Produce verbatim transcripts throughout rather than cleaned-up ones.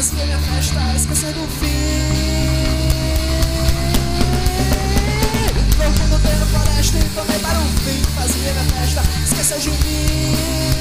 fazia minha festa esquecer do fim. Louco no treino floresta e tomei para o fim. Fazia minha festa esquecer de mim.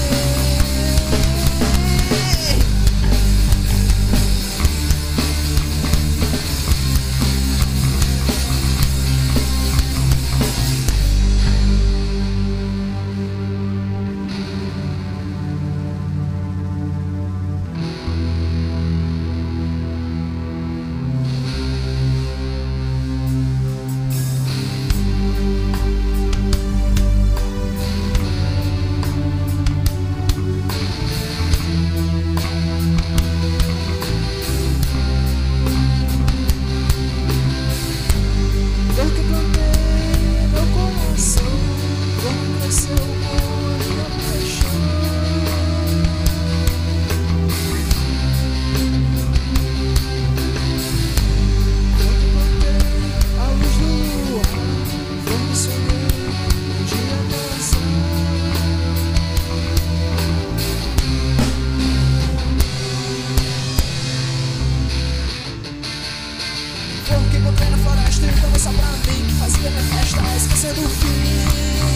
Porque encontrei na floresta e então só pra mim que fazia minha festa esquecer do fim.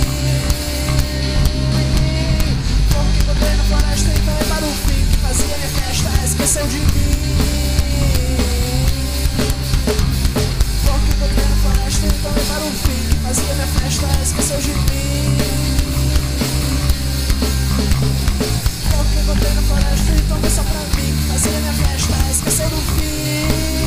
Porque encontrei na floresta e então para o fim que fazia minha festa esqueceu de mim. Porque encontrei na floresta e então para o fim que fazia minha festa esqueceu de mim. Porque encontrei na floresta e então só pra mim que fazia minha festa esqueceu do fim.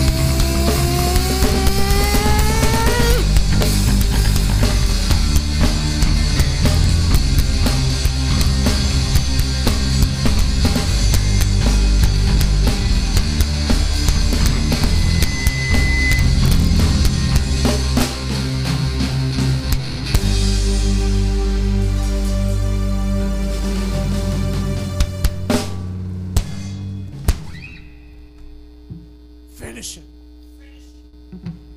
Finish it.